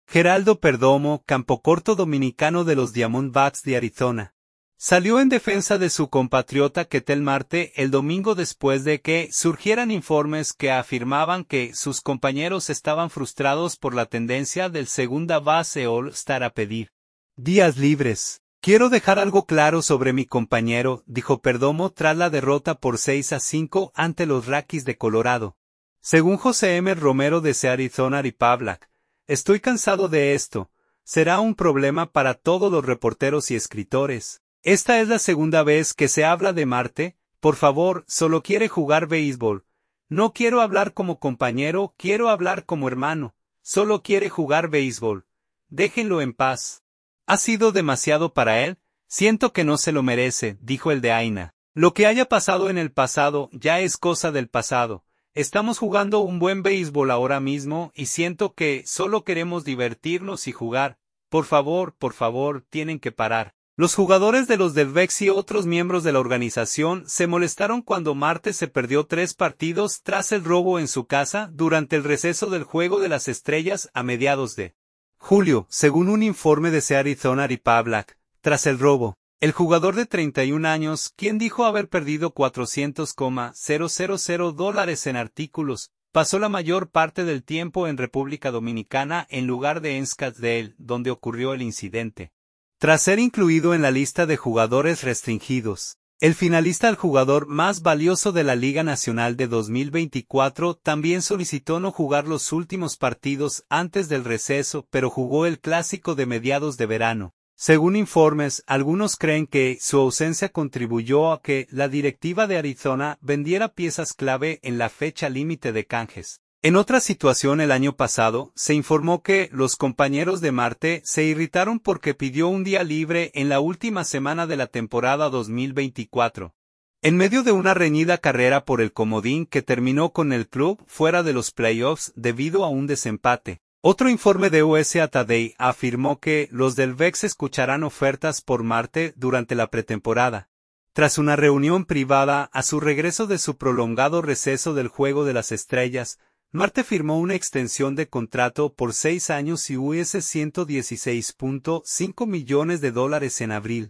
Geraldo Perdomo, campocorto dominicano de los Diamondbacks de Arizona, salió en defensa de su compatriota Ketel Marte el domingo después de que surgieran informes que afirmaban que sus compañeros estaban frustrados por la tendencia del segunda base All-Star a pedir días libres. Quiero dejar algo claro sobre mi compañero, dijo Perdomo tras la derrota por 6-5 ante los Rockies de Colorado. Según José M. Romero de The Arizona Republic, estoy cansado de esto. Será un problema para todos los reporteros y escritores. Esta es la segunda vez que se habla de Marte. Por favor, solo quiere jugar béisbol. No quiero hablar como compañero, quiero hablar como hermano. Solo quiere jugar béisbol. Déjenlo en paz. ¿Ha sido demasiado para él? Siento que no se lo merece, dijo el de Aina. Lo que haya pasado en el pasado ya es cosa del pasado. Estamos jugando un buen béisbol ahora mismo y siento que solo queremos divertirnos y jugar. Por favor, tienen que parar. Los jugadores de los D-backs y otros miembros de la organización se molestaron cuando Marte se perdió 3 partidos tras el robo en su casa durante el receso del Juego de las Estrellas a mediados de julio, según un informe de The Arizona Republic. Tras el robo, el jugador de 31 años, quien dijo haber perdido $400,000 en artículos, pasó la mayor parte del tiempo en República Dominicana en lugar de en Scottsdale, donde ocurrió el incidente. Tras ser incluido en la lista de jugadores restringidos, el finalista al jugador más valioso de la Liga Nacional de 2024 también solicitó no jugar los últimos partidos antes del receso, pero jugó el clásico de mediados de verano. Según informes, algunos creen que su ausencia contribuyó a que la directiva de Arizona vendiera piezas clave en la fecha límite de canjes. En otra situación el año pasado, se informó que los compañeros de Marte se irritaron porque pidió un día libre en la última semana de la temporada 2024. En medio de una reñida carrera por el comodín que terminó con el club fuera de los playoffs debido a un desempate. Otro informe de USA Today afirmó que los D-backs escucharán ofertas por Marte durante la pretemporada. Tras una reunión privada a su regreso de su prolongado receso del Juego de las Estrellas, Marte firmó una extensión de contrato por 6 años y $116.5 millones en abril.